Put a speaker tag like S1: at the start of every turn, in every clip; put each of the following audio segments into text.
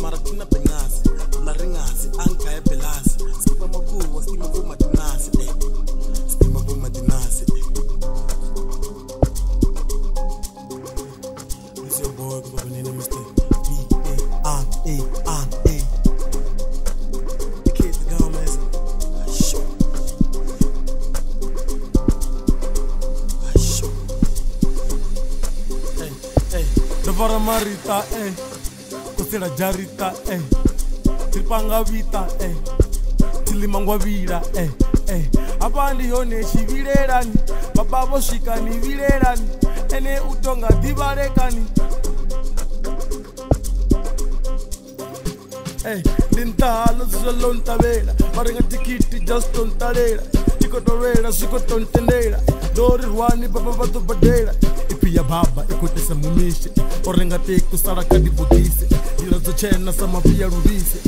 S1: mara tina bengazi la ringazi anka e belasi skima makuwa skima vuma dinasi skima vuma dinasi. It's your boy kwa nini Mr. B-A-R-A-R-A. The kids gone man. Devara marita, Kosera jarita, Tripanga vita, Tilimangwa vida, Abandi one shivirerani, Bababo shikani virerani, Ene utonga divarekani. Dintalo zalon tavera, Maringa tikiti just on tarera, Ticotorera, Sicotontenera, Dori Ruani, Baba to Badera. Pia baba ikutesa mumishe orenga teku saraka dibutise irazo chena sama pia rudise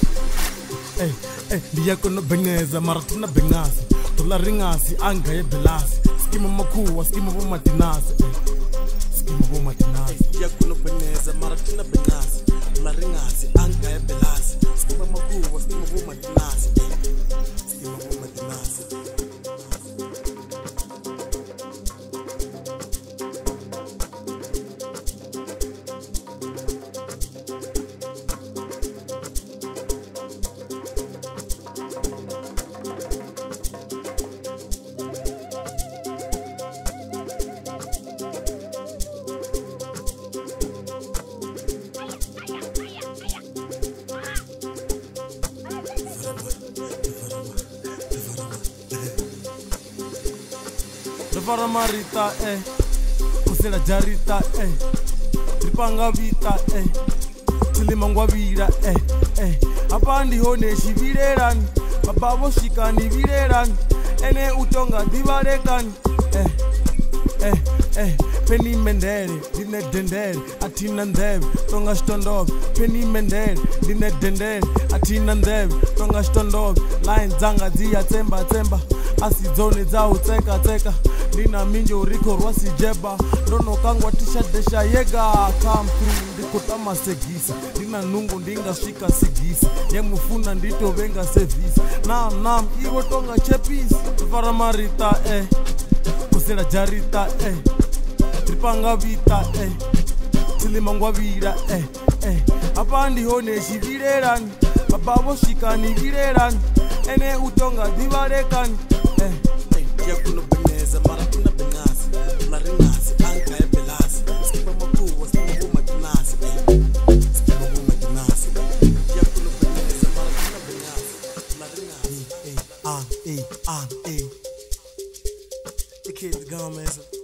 S1: ndiya kono bengeza maratina bengazi tola ringasi anga ye belasi skima makuwa skima vuma dinasi skima vuma dinasi ndiya kono bengeza maratina bengazi tola ringasi anga ye belasi skima makuwa skima vuma dinasi skima vuma dinasi. Devara marita, Kosera jarita, Tripanga vita, Tilimangwa vida, Abandi hone shivirerani, Bababo shikani virerani, Ene utonga divarekani, Penny mendere, dine dendere, atina ndeve, tonga stondov. Penny mendere, dine dendere, atina ndeve, tonga stondov. Line zanga zia temba temba, asizone zao teka teka. Nina minjo uriko rwasi jeba, rono kangwa tisha desha yega. Come through, ndiko tama segisa, nina nungu ndinga shika sigisa. Yemufuna ndito venga service, nam, iwo tonga chepisi. Devara marita, Kosera jarita, Tripanga vita, Tilimangwa vida, Abandi hone shivirerani, Bababo shikani virerani, Ene utonga divarekani. Ya kuno beneza, mara kuna bengazi, la ringasi, anka e belasi, skima makuwa, skima vuma dinasi, skima vuma dinasi. Ya kuno beneza, mara kuna bengazi, la ringasi, R-A-R-A. The kids gone man.